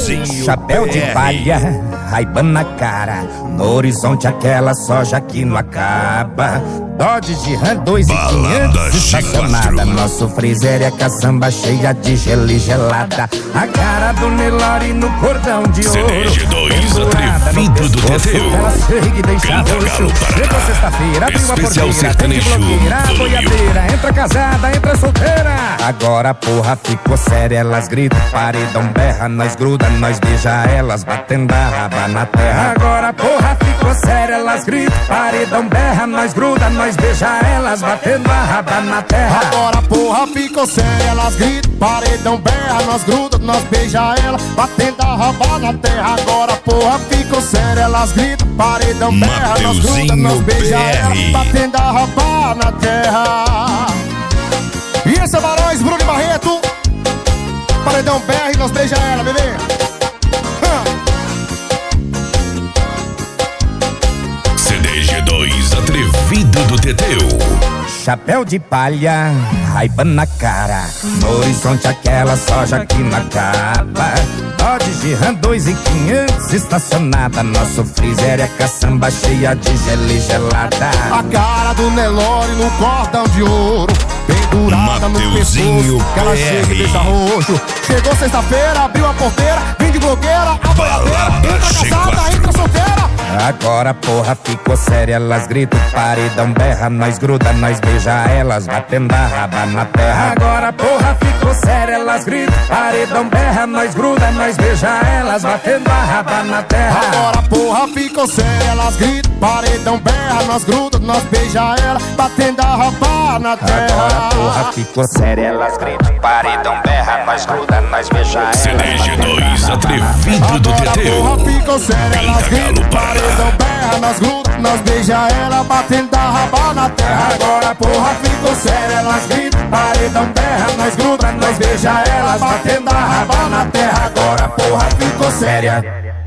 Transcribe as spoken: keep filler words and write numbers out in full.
Mateuzinho Chapéu P de R. palha, Ray-Ban na cara, no horizonte aquela soja que não acaba. Dodge de Ram dois e quinhentos estacionada, nosso freezer é caçamba cheia de gelo e gelada. A cara do Nelore no cordão de ouro, C D G dois atrevido do Teteu. ela chega e deixa Cantagalo, roxo. Paraná. Chegou sexta-feira, abriu a Especial porteira, sertanejo, tem que bloquear a volume boiadeira. Entra casada, entra solteira. Agora a porra ficou séria, elas gritam, paredão berra, nós gruda, nós beija elas, batendo a raba na terra. Agora a porra ficou séria, elas gritam, paredão berra, nós gruda, nós beija elas, batendo a raba na terra. Agora a porra ficou séria, elas gritam, paredão berra, nós gruda, nós beija ela, batendo a raba na terra. Agora a porra ficou séria, elas gritam, paredão berra, nós gruda, nós beija ela, batendo a raba na terra. E esse é Barões, Bruno e Barreto, paredão berra e nós beija ela, bebê. C D G dois atrevido do Teteu. Chapéu de palha, Ray-Ban na cara, no horizonte aquela soja que não acaba. Dodge de Ram dois e quinhentos estacionada, nosso freezer é caçamba cheia de gelo e gelada. A cara do Nelore no cordão de ouro, pendurada no Mateuzinho pescoço, que ela P R. chega e deixa roxo. Chegou sexta-feira, abriu a porteira, vem de blogueira, a boiadeira, entra casada, entra solteira. Agora a porra ficou séria, elas gritam, paredão berra, nós gruda, nós beija elas, batendo a raba na terra. Agora a porra ficou séria, elas gritam, paredão berra, nós gruda, nós beija elas, batendo a raba na terra. Agora a porra ficou séria, elas gritam, paredão berra, nós gruda, nós beija ela, batendo a raba na terra. Agora a porra ficou séria, elas gritam, paredão berra, nós gruda, nós beija elas. C D G dois atrevido do Agora a Teteu. porra ficou séria, elas Cantagalo, gritam, Paraná. paredão berra, nós gruda, nós beija ela, batendo a raba na terra. Agora a porra ficou séria, elas gritam, paredão berra, nós gruda, nós beija elas, batendo a raba na terra. Agora a porra ficou séria.